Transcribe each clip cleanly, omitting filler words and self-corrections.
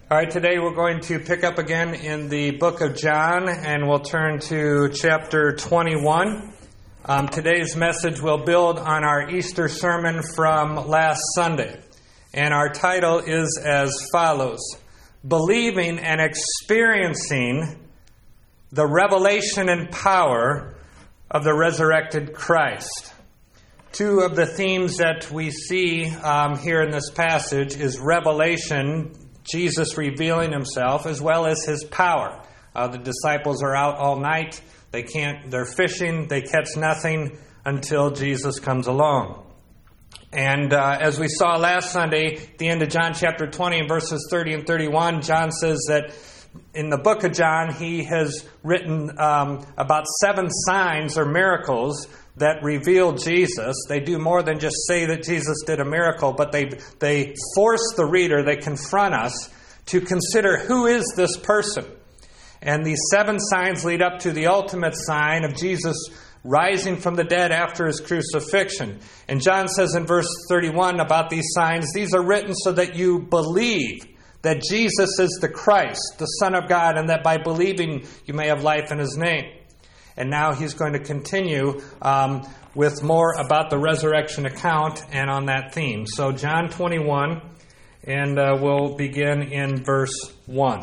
All right, today we're going to pick up again in the book of John, and we'll turn to chapter 21. Today's message will build on our Easter sermon from last Sunday, and our title is as follows: Believing and Experiencing the Revelation and Power of the Resurrected Christ. Two of the themes that we see here in this passage is revelation, Jesus revealing himself, as well as his power. The disciples are out all night. They're fishing. They catch nothing until Jesus comes along. And as we saw last Sunday, at the end of John chapter 20 and verses 30 and 31, John says that in the book of John, he has written about 7 signs or miracles that reveal Jesus. They do more than just say that Jesus did a miracle, but they force the reader, they confront us to consider who is this person. And these 7 signs lead up to the ultimate sign of Jesus rising from the dead after his crucifixion. And John says in verse 31 about these signs, these are written so that you believe that Jesus is the Christ, the Son of God, and that by believing you may have life in his name. And now he's going to continue with more about the resurrection account and on that theme. So John 21, and we'll begin in verse 1.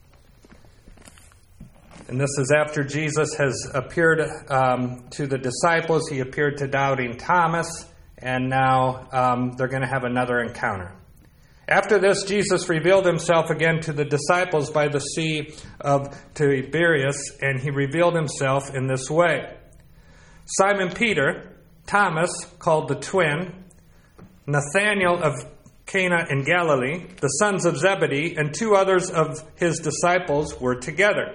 And this is after Jesus has appeared to the disciples. He appeared to doubting Thomas, and now they're going to have another encounter. After this, Jesus revealed himself again to the disciples by the Sea of Tiberias, and he revealed himself in this way. Simon Peter, Thomas, called the twin, Nathanael of Cana in Galilee, the sons of Zebedee, and 2 others of his disciples were together.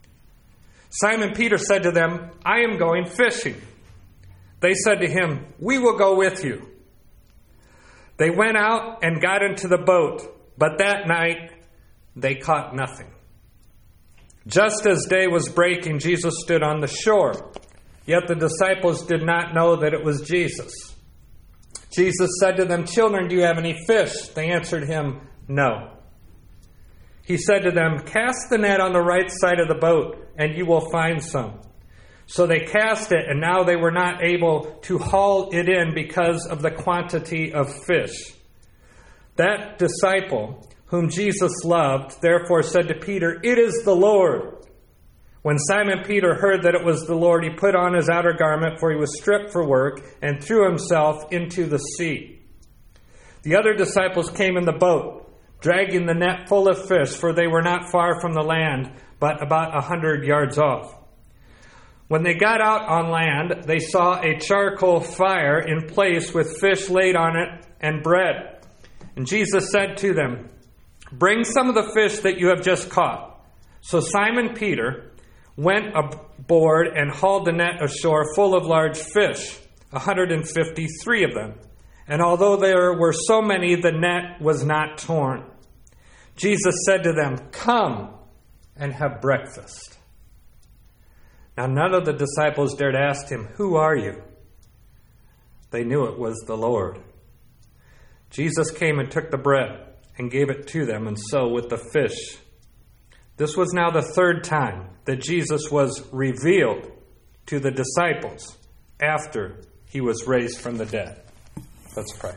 Simon Peter said to them, "I am going fishing." They said to him, "We will go with you." They went out and got into the boat, but that night they caught nothing. Just as day was breaking, Jesus stood on the shore. Yet the disciples did not know that it was Jesus. Jesus said to them, "Children, do you have any fish?" They answered him, "No." He said to them, "Cast the net on the right side of the boat, and you will find some." So they cast it, and now they were not able to haul it in because of the quantity of fish. That disciple, whom Jesus loved, therefore said to Peter, "It is the Lord." When Simon Peter heard that it was the Lord, he put on his outer garment, for he was stripped for work, and threw himself into the sea. The other disciples came in the boat, dragging the net full of fish, for they were not far from the land, but about 100 yards off. When they got out on land, they saw a charcoal fire in place with fish laid on it and bread. And Jesus said to them, "Bring some of the fish that you have just caught." So Simon Peter went aboard and hauled the net ashore full of large fish, 153 of them. And although there were so many, the net was not torn. Jesus said to them, "Come and have breakfast." Now none of the disciples dared ask him, "Who are you?" They knew it was the Lord. Jesus came and took the bread and gave it to them, and so with the fish. This was now the 3rd time that Jesus was revealed to the disciples after he was raised from the dead. Let's pray.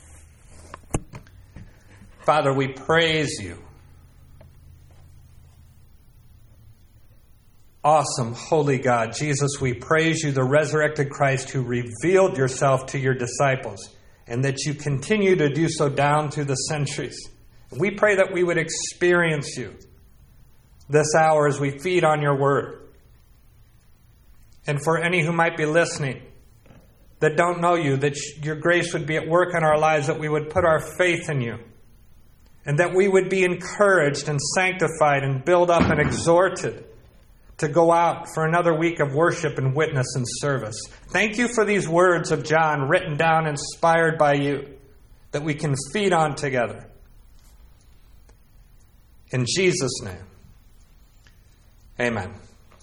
Father, we praise you. Awesome, holy God. Jesus, we praise you, the resurrected Christ who revealed yourself to your disciples, and that you continue to do so down through the centuries. We pray that we would experience you this hour as we feed on your word. And for any who might be listening that don't know you, that your grace would be at work in our lives, that we would put our faith in you, and that we would be encouraged and sanctified and built up and exhorted to go out for another week of worship and witness and service. Thank you for these words of John, written down, inspired by you, that we can feed on together. In Jesus' name, amen.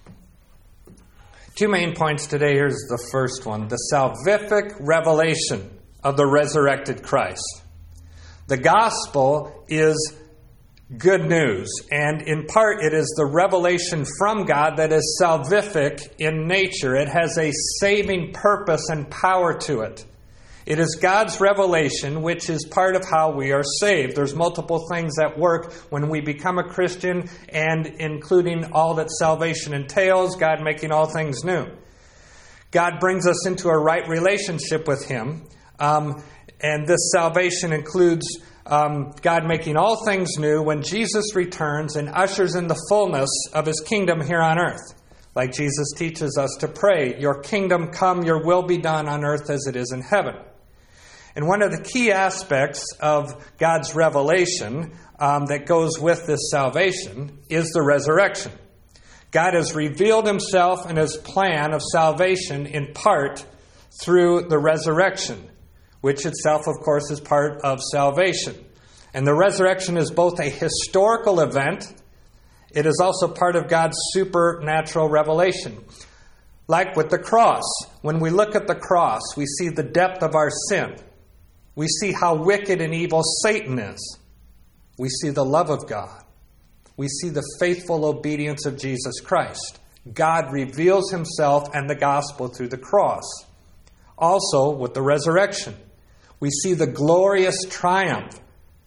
2 main points today. Here's the first one: the salvific revelation of the resurrected Christ. The gospel is good news. And in part, it is the revelation from God that is salvific in nature. It has a saving purpose and power to it. It is God's revelation, which is part of how we are saved. There's multiple things that work when we become a Christian, and including all that salvation entails, God making all things new. God brings us into a right relationship with Him, and this salvation includes God making all things new when Jesus returns and ushers in the fullness of His kingdom here on earth. Like Jesus teaches us to pray, "Your kingdom come, your will be done on earth as it is in heaven." And one of the key aspects of God's revelation that goes with this salvation is the resurrection. God has revealed Himself and His plan of salvation in part through the resurrection, which itself, of course, is part of salvation. And the resurrection is both a historical event, it is also part of God's supernatural revelation. Like with the cross, when we look at the cross, we see the depth of our sin. We see how wicked and evil Satan is. We see the love of God. We see the faithful obedience of Jesus Christ. God reveals Himself and the gospel through the cross. Also, with the resurrection, we see the glorious triumphant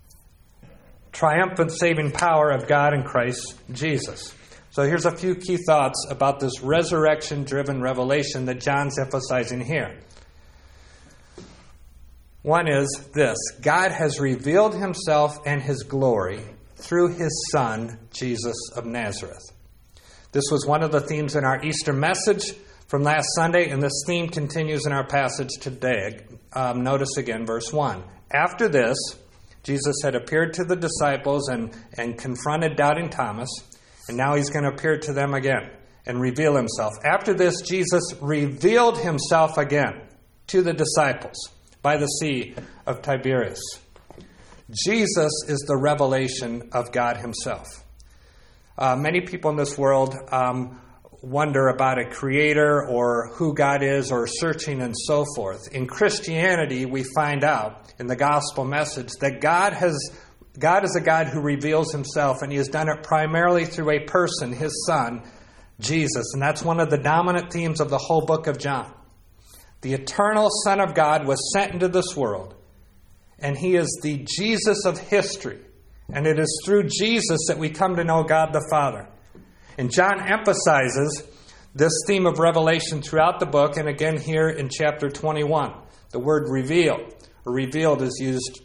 saving power of God in Christ Jesus. So here's a few key thoughts about this resurrection-driven revelation that John's emphasizing here. One is this: God has revealed Himself and His glory through His Son, Jesus of Nazareth. This was one of the themes in our Easter message from last Sunday, and this theme continues in our passage today. Notice again verse 1. After this, Jesus had appeared to the disciples and confronted doubting Thomas, and now He's going to appear to them again and reveal Himself. After this, Jesus revealed Himself again to the disciples by the Sea of Tiberias. Jesus is the revelation of God Himself. Many people in this world wonder about a creator or who God is, or searching and so forth. In Christianity, we find out in the gospel message that God is a God who reveals Himself, and He has done it primarily through a person, His Son, Jesus. And that's one of the dominant themes of the whole book of John. The eternal Son of God was sent into this world, and He is the Jesus of history. And it is through Jesus that we come to know God the Father. And John emphasizes this theme of revelation throughout the book, and again here in chapter 21. The word reveal, or revealed, is used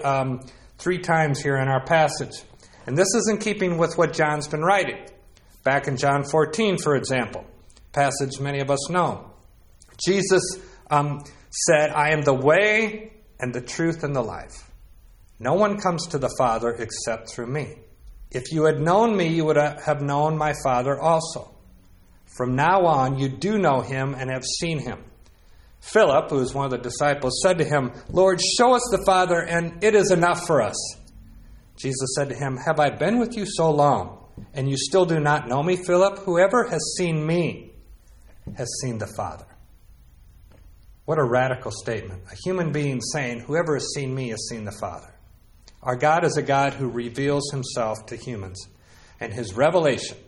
3 times here in our passage. And this is in keeping with what John's been writing. Back in John 14, for example, passage many of us know. Jesus said, "I am the way and the truth and the life. No one comes to the Father except through me. If you had known me, you would have known my Father also. From now on, you do know Him and have seen Him." Philip, who was one of the disciples, said to Him, "Lord, show us the Father, and it is enough for us." Jesus said to him, "Have I been with you so long, and you still do not know me, Philip? Whoever has seen me has seen the Father." What a radical statement. A human being saying, "Whoever has seen me has seen the Father." Our God is a God who reveals Himself to humans, and His revelation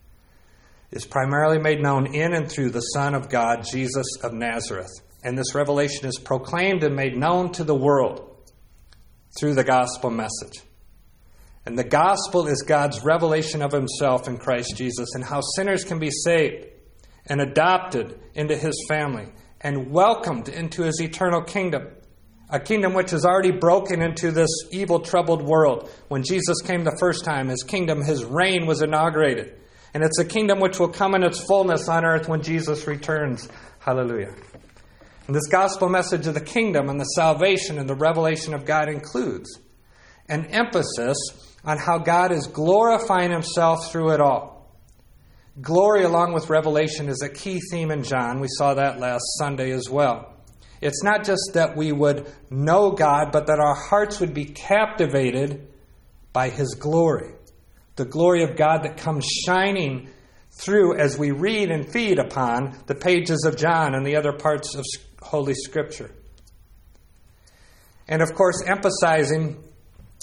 is primarily made known in and through the Son of God, Jesus of Nazareth. And this revelation is proclaimed and made known to the world through the gospel message. And the gospel is God's revelation of Himself in Christ Jesus, and how sinners can be saved and adopted into His family and welcomed into His eternal kingdom. A kingdom which has already broken into this evil, troubled world. When Jesus came the first time, His kingdom, His reign was inaugurated. And it's a kingdom which will come in its fullness on earth when Jesus returns. Hallelujah. And this gospel message of the kingdom and the salvation and the revelation of God includes an emphasis on how God is glorifying Himself through it all. Glory along with revelation is a key theme in John. We saw that last Sunday as well. It's not just that we would know God, but that our hearts would be captivated by His glory. The glory of God that comes shining through as we read and feed upon the pages of John and the other parts of Holy Scripture. And of course, emphasizing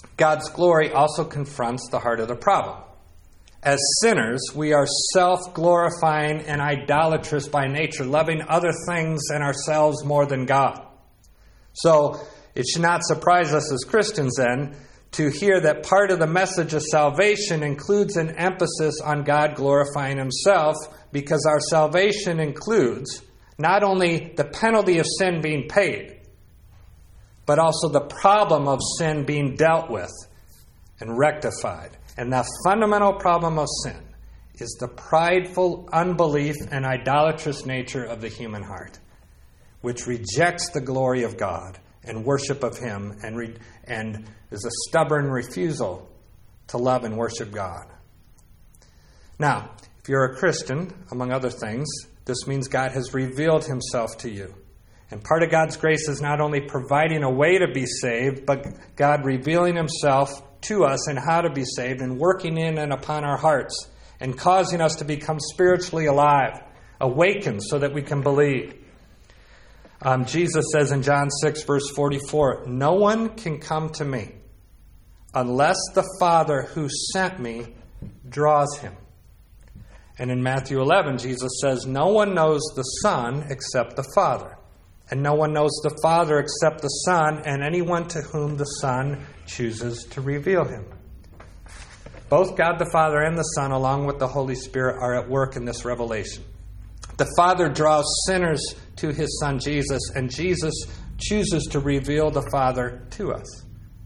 God's glory also confronts the heart of the problem. As sinners, we are self-glorifying and idolatrous by nature, loving other things and ourselves more than God. So it should not surprise us as Christians then to hear that part of the message of salvation includes an emphasis on God glorifying himself, because our salvation includes not only the penalty of sin being paid, but also the problem of sin being dealt with and rectified. And the fundamental problem of sin is the prideful unbelief and idolatrous nature of the human heart, which rejects the glory of God and worship of him and is a stubborn refusal to love and worship God. Now, if you're a Christian, among other things, this means God has revealed himself to you. And part of God's grace is not only providing a way to be saved, but God revealing himself to us and how to be saved and working in and upon our hearts and causing us to become spiritually alive, awakened so that we can believe. Jesus says in John 6, verse 44, "No one can come to me unless the Father who sent me draws him." And in Matthew 11, Jesus says, "No one knows the Son except the Father. And no one knows the Father except the Son, and anyone to whom the Son chooses to reveal him." Both God the Father and the Son, along with the Holy Spirit, are at work in this revelation. The Father draws sinners to his Son Jesus, and Jesus chooses to reveal the Father to us.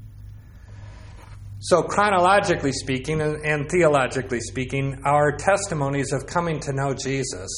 So chronologically speaking and theologically speaking, our testimonies of coming to know Jesus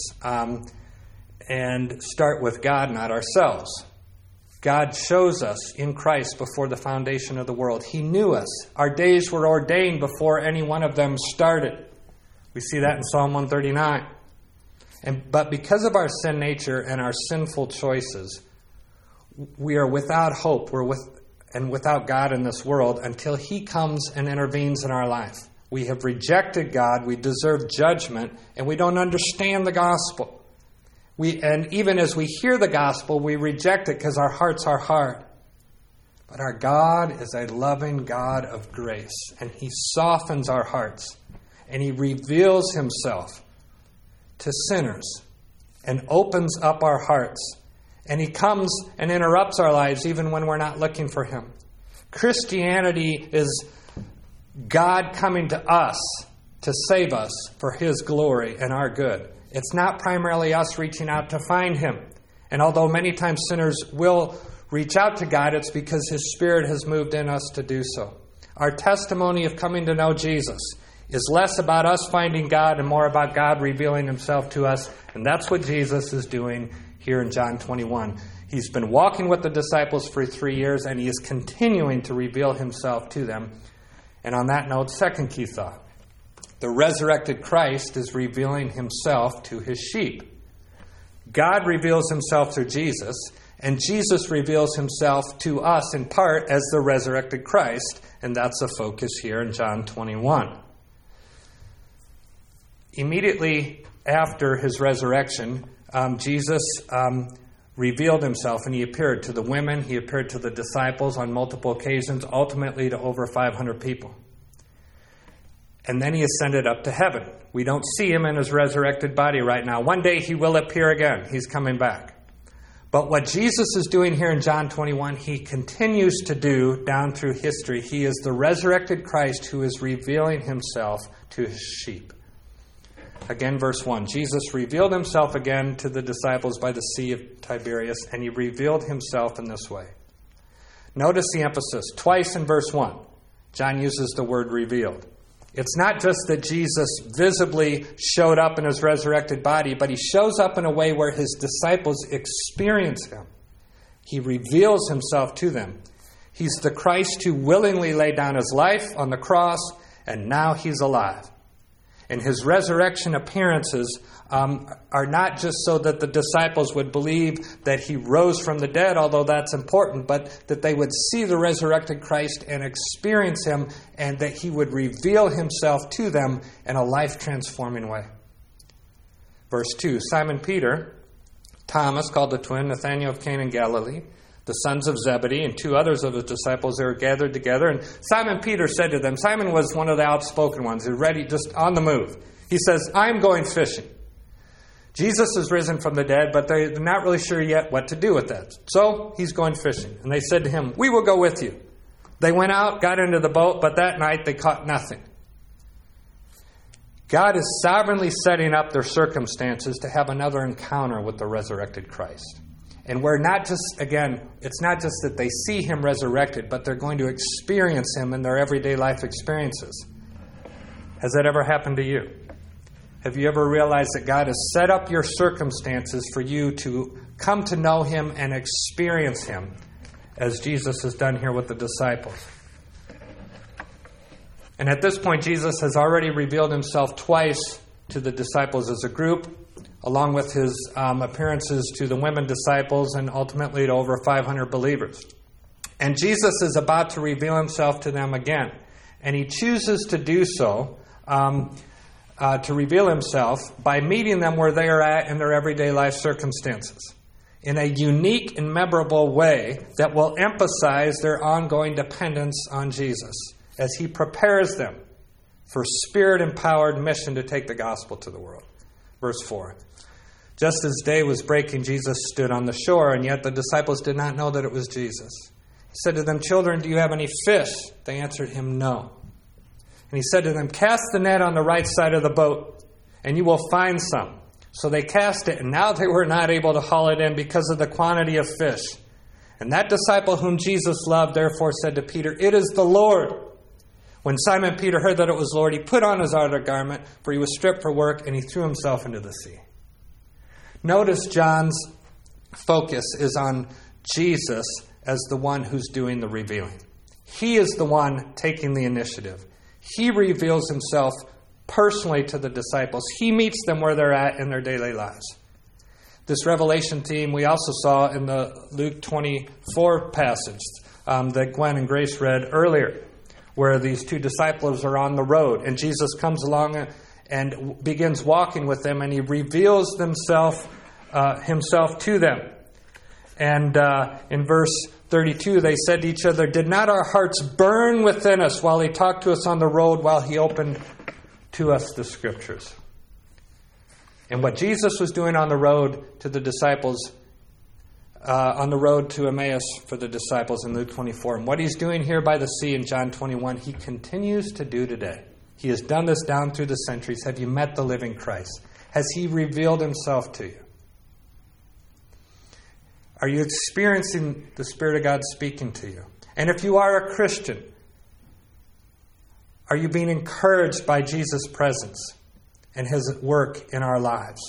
and start with God, not ourselves. God chose us in Christ before the foundation of the world. He knew us. Our days were ordained before any one of them started. We see that in Psalm 139. But because of our sin nature and our sinful choices, we are without hope. We're without God in this world until he comes and intervenes in our life. We have rejected God. We deserve judgment, and we don't understand the gospel. And even as we hear the gospel, we reject it because our hearts are hard. But our God is a loving God of grace, and he softens our hearts, and he reveals himself to sinners and opens up our hearts. And he comes and interrupts our lives even when we're not looking for him. Christianity is God coming to us to save us for his glory and our good. It's not primarily us reaching out to find him. And although many times sinners will reach out to God, it's because his Spirit has moved in us to do so. Our testimony of coming to know Jesus is less about us finding God and more about God revealing himself to us. And that's what Jesus is doing here in John 21. He's been walking with the disciples for 3 years, and he is continuing to reveal himself to them. And on that note, second key thought. The resurrected Christ is revealing himself to his sheep. God reveals himself through Jesus, and Jesus reveals himself to us in part as the resurrected Christ, and that's the focus here in John 21. Immediately after his resurrection, Jesus revealed himself, and he appeared to the women, he appeared to the disciples on multiple occasions, ultimately to over 500 people. And then he ascended up to heaven. We don't see him in his resurrected body right now. One day he will appear again. He's coming back. But what Jesus is doing here in John 21, he continues to do down through history. He is the resurrected Christ who is revealing himself to his sheep. Again, verse 1. Jesus revealed himself again to the disciples by the Sea of Tiberias, and he revealed himself in this way. Notice the emphasis. Twice in verse 1, John uses the word revealed. It's not just that Jesus visibly showed up in his resurrected body, but he shows up in a way where his disciples experience him. He reveals himself to them. He's the Christ who willingly laid down his life on the cross, and now he's alive. And his resurrection appearances are not just so that the disciples would believe that he rose from the dead, although that's important, but that they would see the resurrected Christ and experience him, and that he would reveal himself to them in a life-transforming way. Verse 2, Simon Peter, Thomas, called the twin, Nathanael of Cana in Galilee, the sons of Zebedee, and 2 others of his disciples, they were gathered together. And Simon Peter said to them, Simon was one of the outspoken ones, who ready, just on the move. He says, I'm going fishing. Jesus is risen from the dead, but they're not really sure yet what to do with that. So he's going fishing. And they said to him, we will go with you. They went out, got into the boat, but that night they caught nothing. God is sovereignly setting up their circumstances to have another encounter with the resurrected Christ. And we're not just, again, it's not just that they see him resurrected, but they're going to experience him in their everyday life experiences. Has that ever happened to you? Have you ever realized that God has set up your circumstances for you to come to know him and experience him, as Jesus has done here with the disciples? And at this point, Jesus has already revealed himself twice to the disciples as a group, along with his appearances to the women disciples and ultimately to over 500 believers. And Jesus is about to reveal himself to them again. And he chooses to do so, to reveal himself by meeting them where they are at in their everyday life circumstances, in a unique and memorable way that will emphasize their ongoing dependence on Jesus as he prepares them for Spirit-empowered mission to take the gospel to the world. Verse 4. Just as day was breaking, Jesus stood on the shore, and yet the disciples did not know that it was Jesus. He said to them, children, do you have any fish? They answered him, no. And he said to them, cast the net on the right side of the boat, and you will find some. So they cast it, and now they were not able to haul it in because of the quantity of fish. And that disciple whom Jesus loved therefore said to Peter, it is the Lord. When Simon Peter heard that it was Lord, he put on his outer garment, for he was stripped for work, and he threw himself into the sea. Notice John's focus is on Jesus as the one who's doing the revealing. He is the one taking the initiative. He reveals himself personally to the disciples. He meets them where they're at in their daily lives. This revelation theme we also saw in the Luke 24 passage that Gwen and Grace read earlier, where these 2 disciples are on the road, and Jesus comes along and begins walking with them, and he reveals himself to them. And in verse 32, they said to each other, did not our hearts burn within us while he talked to us on the road, while he opened to us the Scriptures? And what Jesus was doing on the road to the disciples, on the road to Emmaus for the disciples in Luke 24, and what he's doing here by the sea in John 21, he continues to do today. He has done this down through the centuries. Have you met the living Christ? Has he revealed himself to you? Are you experiencing the Spirit of God speaking to you? And if you are a Christian, are you being encouraged by Jesus' presence and his work in our lives?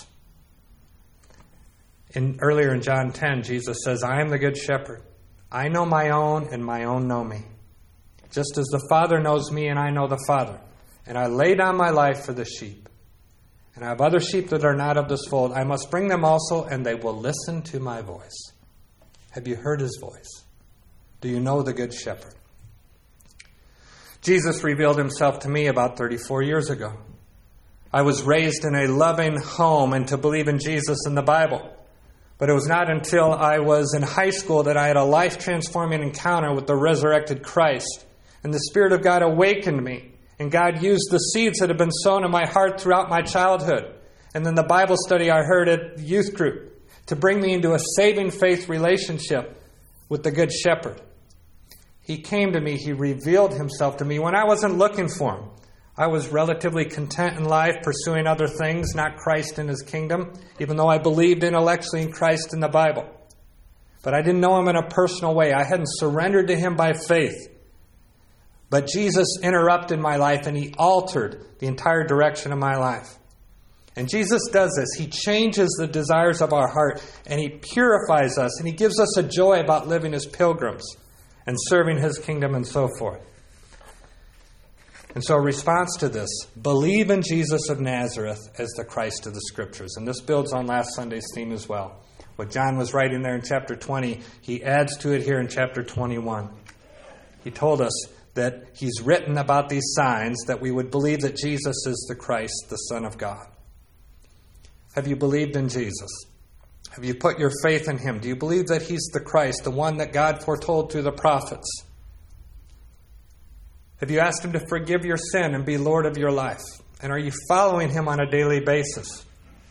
Earlier in John 10, Jesus says, I am the good shepherd. I know my own, and my own know me. Just as the Father knows me, and I know the Father. And I lay down my life for the sheep. And I have other sheep that are not of this fold. I must bring them also, and they will listen to my voice. Have you heard his voice? Do you know the good shepherd? Jesus revealed himself to me about 34 years ago. I was raised in a loving home and to believe in Jesus and the Bible. But it was not until I was in high school that I had a life-transforming encounter with the resurrected Christ. And the Spirit of God awakened me. And God used the seeds that had been sown in my heart throughout my childhood. And then the Bible study I heard at the youth group to bring me into a saving faith relationship with the Good Shepherd. He came to me. He revealed himself to me when I wasn't looking for him. I was relatively content in life, pursuing other things, not Christ and his kingdom, even though I believed intellectually in Christ and the Bible. But I didn't know him in a personal way. I hadn't surrendered to him by faith. But Jesus interrupted my life, and he altered the entire direction of my life. And Jesus does this. He changes the desires of our heart, and he purifies us, and he gives us a joy about living as pilgrims and serving his kingdom and so forth. And so a response to this, believe in Jesus of Nazareth as the Christ of the Scriptures. And this builds on last Sunday's theme as well. What John was writing there in chapter 20, he adds to it here in chapter 21. He told us that he's written about these signs that we would believe that Jesus is the Christ, the Son of God. Have you believed in Jesus? Have you put your faith in him? Do you believe that he's the Christ, the one that God foretold through the prophets? Have you asked him to forgive your sin and be Lord of your life? And are you following him on a daily basis?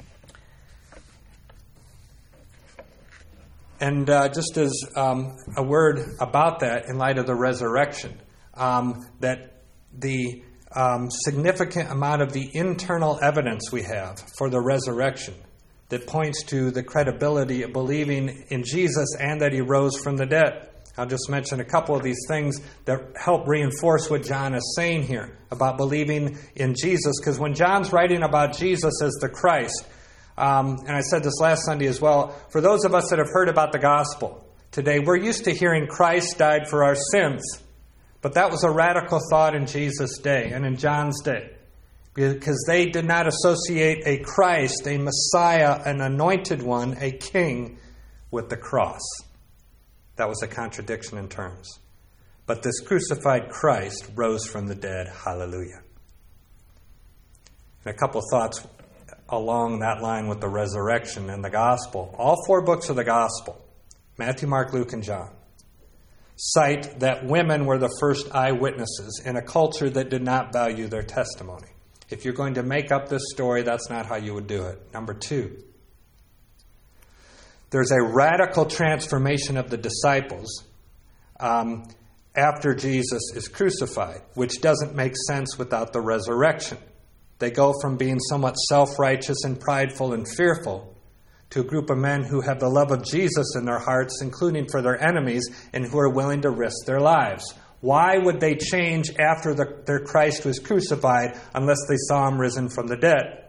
And just as a word about that in light of the resurrection, that the significant amount of the internal evidence we have for the resurrection that points to the credibility of believing in Jesus and that he rose from the dead. I'll just mention a couple of these things that help reinforce what John is saying here about believing in Jesus. Because when John's writing about Jesus as the Christ, and I said this last Sunday as well, for those of us that have heard about the gospel today, we're used to hearing Christ died for our sins. But that was a radical thought in Jesus' day and in John's day. Because they did not associate a Christ, a Messiah, an anointed one, a king, with the cross. That was a contradiction in terms. But this crucified Christ rose from the dead. Hallelujah. And a couple thoughts along that line with the resurrection and the gospel. All 4 books of the gospel, Matthew, Mark, Luke, and John, cite that women were the first eyewitnesses in a culture that did not value their testimony. If you're going to make up this story, that's not how you would do it. Number 2, there's a radical transformation of the disciples after Jesus is crucified, which doesn't make sense without the resurrection. They go from being somewhat self-righteous and prideful and fearful to a group of men who have the love of Jesus in their hearts, including for their enemies, and who are willing to risk their lives. Why would they change after their Christ was crucified unless they saw him risen from the dead?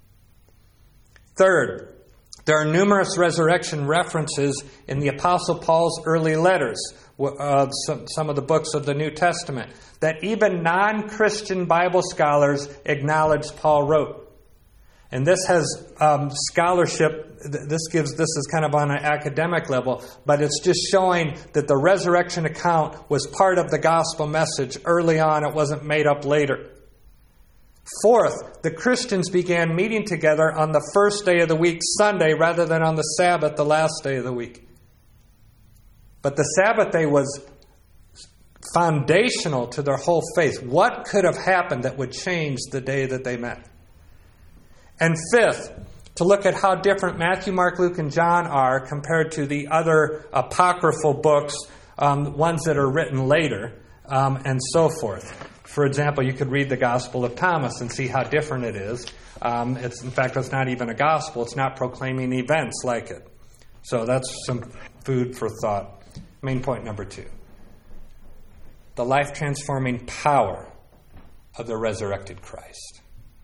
Third, there are numerous resurrection references in the Apostle Paul's early letters, some of the books of the New Testament, that even non-Christian Bible scholars acknowledge Paul wrote. And this has scholarship, this is kind of on an academic level, but it's just showing that the resurrection account was part of the gospel message early on. It wasn't made up later. Fourth, the Christians began meeting together on the first day of the week, Sunday, rather than on the Sabbath, the last day of the week. But the Sabbath day was foundational to their whole faith. What could have happened that would change the day that they met? And fifth, to look at how different Matthew, Mark, Luke, and John are compared to the other apocryphal books, ones that are written later, and so forth. For example, you could read the Gospel of Thomas and see how different it is. In fact, it's not even a gospel. It's not proclaiming events like it. So that's some food for thought. Main point number 2. The life-transforming power of the resurrected Christ.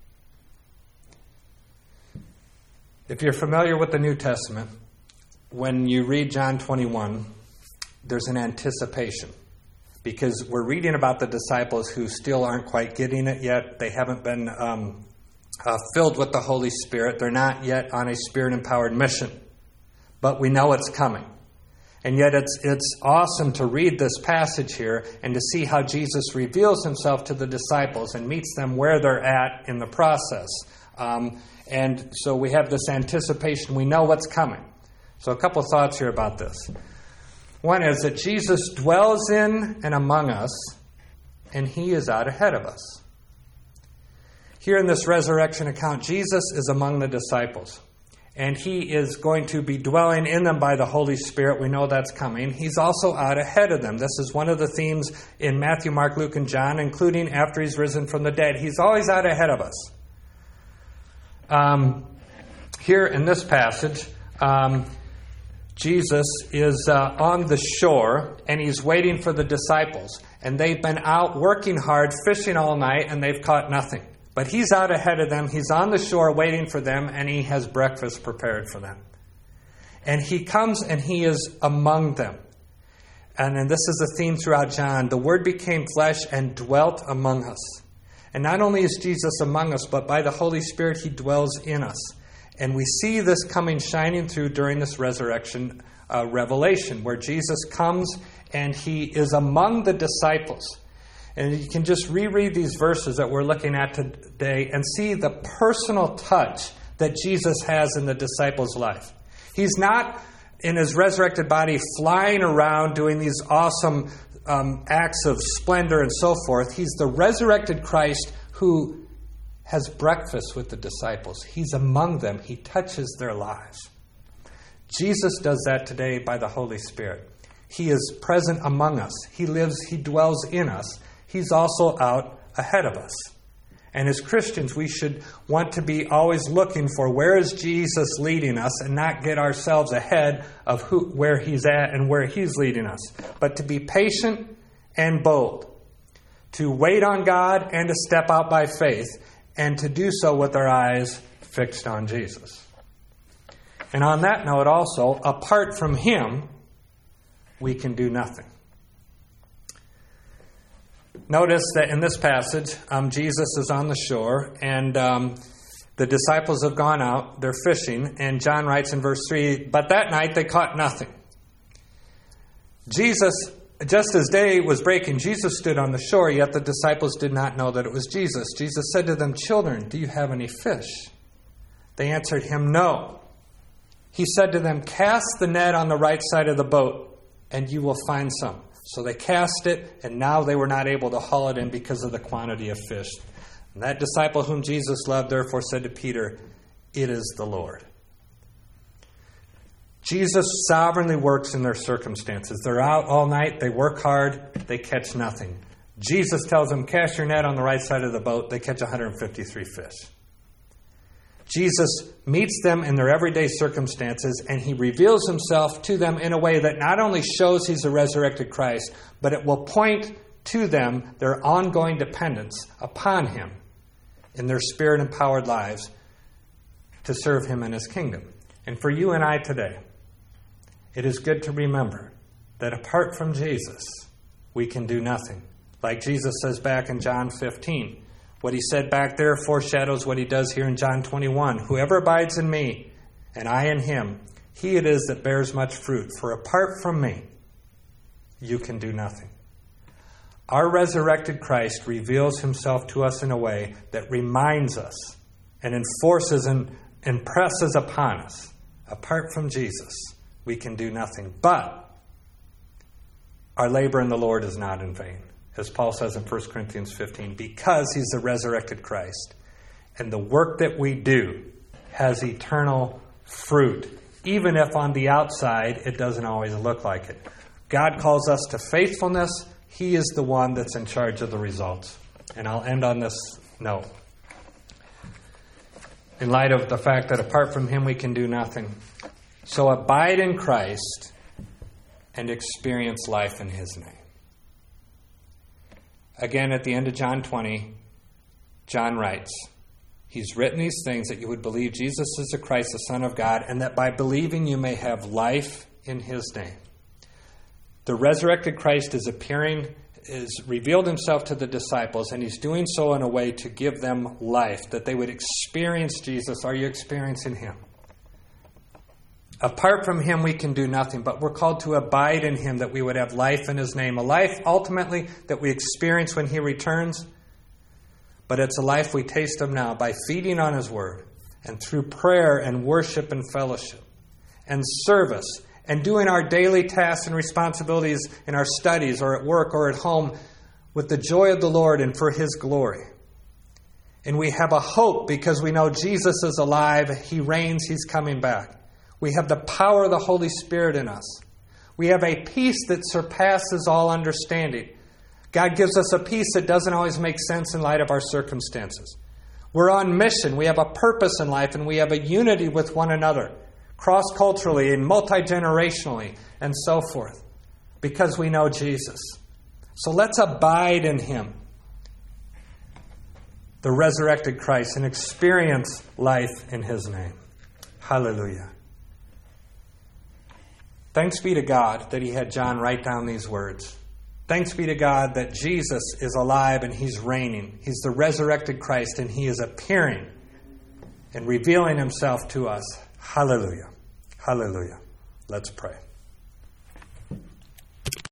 If you're familiar with the New Testament, when you read John 21, there's an anticipation. Because we're reading about the disciples who still aren't quite getting it yet. They haven't been filled with the Holy Spirit. They're not yet on a Spirit-empowered mission. But we know it's coming. And yet it's awesome to read this passage here and to see how Jesus reveals himself to the disciples and meets them where they're at in the process. And so we have this anticipation. We know what's coming. So a couple thoughts here about this. One is that Jesus dwells in and among us, and he is out ahead of us. Here in this resurrection account, Jesus is among the disciples, and he is going to be dwelling in them by the Holy Spirit. We know that's coming. He's also out ahead of them. This is one of the themes in Matthew, Mark, Luke, and John, including after he's risen from the dead. He's always out ahead of us. Here in this passage, Jesus is on the shore, and he's waiting for the disciples. And they've been out working hard, fishing all night, and they've caught nothing. But he's out ahead of them. He's on the shore waiting for them, and he has breakfast prepared for them. And he comes and he is among them. And this is a theme throughout John. The Word became flesh and dwelt among us. And not only is Jesus among us, but by the Holy Spirit he dwells in us. And we see this coming shining through during this resurrection revelation, where Jesus comes and he is among the disciples. And you can just reread these verses that we're looking at today and see the personal touch that Jesus has in the disciples' life. He's not in his resurrected body flying around doing these awesome acts of splendor and so forth. He's the resurrected Christ who has breakfast with the disciples. He's among them. He touches their lives. Jesus does that today by the Holy Spirit. He is present among us. He lives, he dwells in us. He's also out ahead of us. And as Christians, we should want to be always looking for where is Jesus leading us and not get ourselves ahead of where he's at and where he's leading us. But to be patient and bold, to wait on God and to step out by faith, and to do so with our eyes fixed on Jesus. And on that note also, apart from him, we can do nothing. Notice that in this passage, Jesus is on the shore, and the disciples have gone out. They're fishing, and John writes in verse 3, "But that night they caught nothing." Jesus, just as day was breaking, Jesus stood on the shore, yet the disciples did not know that it was Jesus. Jesus said to them, "Children, do you have any fish?" They answered him, "No." He said to them, "Cast the net on the right side of the boat, and you will find some." So they cast it, and now they were not able to haul it in because of the quantity of fish. And that disciple whom Jesus loved therefore said to Peter, "It is the Lord." Jesus sovereignly works in their circumstances. They're out all night, they work hard, they catch nothing. Jesus tells them, "Cast your net on the right side of the boat." They catch 153 fish. Jesus meets them in their everyday circumstances, and he reveals himself to them in a way that not only shows he's the resurrected Christ, but it will point to them their ongoing dependence upon him in their spirit-empowered lives to serve him in his kingdom. And for you and I today, it is good to remember that apart from Jesus, we can do nothing. Like Jesus says back in John 15, what he said back there foreshadows what he does here in John 21. "Whoever abides in me, and I in him, he it is that bears much fruit. For apart from me, you can do nothing." Our resurrected Christ reveals himself to us in a way that reminds us and enforces and impresses upon us. Apart from Jesus, we can do nothing. But our labor in the Lord is not in vain. As Paul says in 1 Corinthians 15, because he's the resurrected Christ. And the work that we do has eternal fruit, even if on the outside it doesn't always look like it. God calls us to faithfulness. He is the one that's in charge of the results. And I'll end on this note. In light of the fact that apart from him we can do nothing. So abide in Christ and experience life in his name. Again, at the end of John 20, John writes, "He's written these things that you would believe Jesus is the Christ, the Son of God, and that by believing you may have life in his name." The resurrected Christ is revealed himself to the disciples, and he's doing so in a way to give them life, that they would experience Jesus. Are you experiencing him? Apart from him, we can do nothing, but we're called to abide in him, that we would have life in his name. A life, ultimately, that we experience when he returns, but it's a life we taste of now by feeding on his word and through prayer and worship and fellowship and service and doing our daily tasks and responsibilities in our studies or at work or at home with the joy of the Lord and for his glory. And we have a hope because we know Jesus is alive, he reigns, he's coming back. We have the power of the Holy Spirit in us. We have a peace that surpasses all understanding. God gives us a peace that doesn't always make sense in light of our circumstances. We're on mission. We have a purpose in life, and we have a unity with one another, cross-culturally and multi-generationally, and so forth, because we know Jesus. So let's abide in him, the resurrected Christ, and experience life in his name. Hallelujah. Thanks be to God that he had John write down these words. Thanks be to God that Jesus is alive and he's reigning. He's the resurrected Christ and he is appearing and revealing himself to us. Hallelujah. Hallelujah. Let's pray.